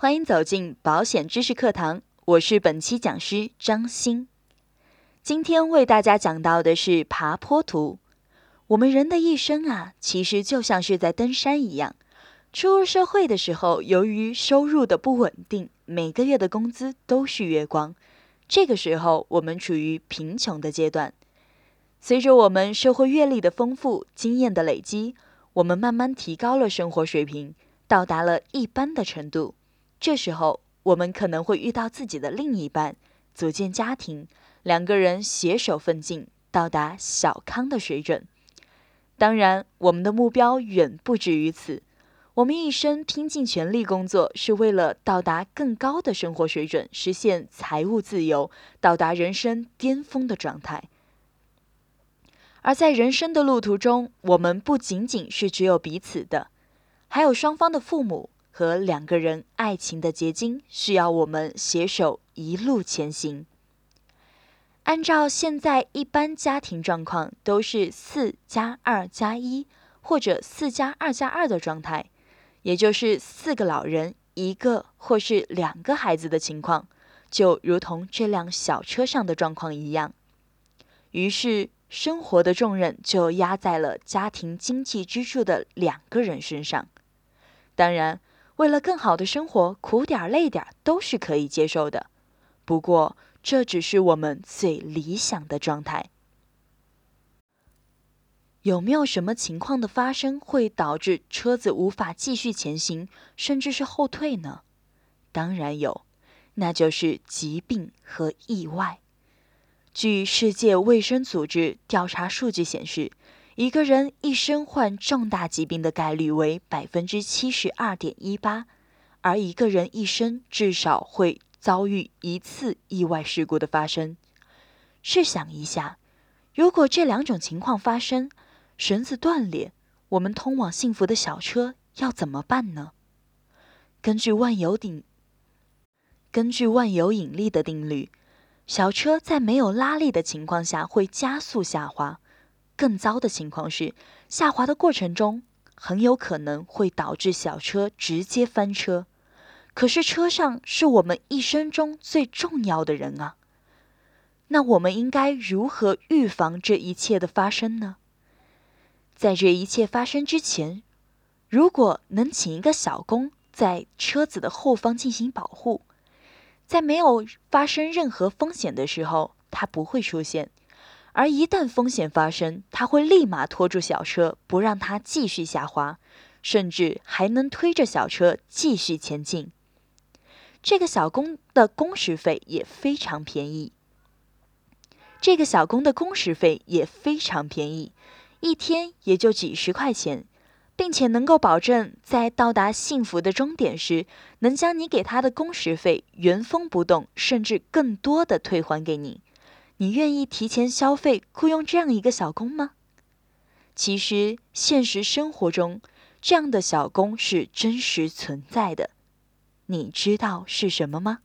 欢迎走进保险知识课堂，我是本期讲师张欣。今天为大家讲到的是爬坡图。我们人的一生其实就像是在登山一样。初入社会的时候，由于收入的不稳定，每个月的工资都是月光。这个时候，我们处于贫穷的阶段。随着我们社会阅历的丰富，经验的累积，我们慢慢提高了生活水平，到达了一般的程度。这时候，我们可能会遇到自己的另一半，组建家庭，两个人携手奋进，到达小康的水准。当然，我们的目标远不止于此。我们一生拼尽全力工作，是为了到达更高的生活水准，实现财务自由，到达人生巅峰的状态。而在人生的路途中，我们不仅仅是只有彼此的，还有双方的父母和两个人爱情的结晶，需要我们携手一路前行。按照现在一般家庭状况，都是4+2+1或者4+2+2的状态，也就是4个老人1个或是2个孩子的情况，就如同这辆小车上的状况一样。于是生活的重任就压在了家庭经济支柱的2个人身上。当然，为了更好的生活，苦点累点都是可以接受的。不过，这只是我们最理想的状态。有没有什么情况的发生会导致车子无法继续前行，甚至是后退呢？当然有，那就是疾病和意外。据世界卫生组织调查数据显示，一个人一生患重大疾病的概率为 72.18%， 而一个人一生至少会遭遇1次意外事故的发生。试想一下，如果这2种情况发生，绳子断裂，我们通往幸福的小车要怎么办呢？根据万有引力的定律，小车在没有拉力的情况下会加速下滑。更糟的情况是，下滑的过程中很有可能会导致小车直接翻车。可是车上是我们一生中最重要的人啊。那我们应该如何预防这一切的发生呢？在这一切发生之前，如果能请一个小工在车子的后方进行保护，在没有发生任何风险的时候，它不会出现。而一旦风险发生，它会立马拖住小车，不让它继续下滑，甚至还能推着小车继续前进。这个小工的工时费也非常便宜。一天也就几十块钱，并且能够保证在到达幸福的终点时，能将你给他的工时费原封不动，甚至更多的退还给你。你愿意提前消费雇佣这样一个小工吗？其实现实生活中，这样的小工是真实存在的。你知道是什么吗？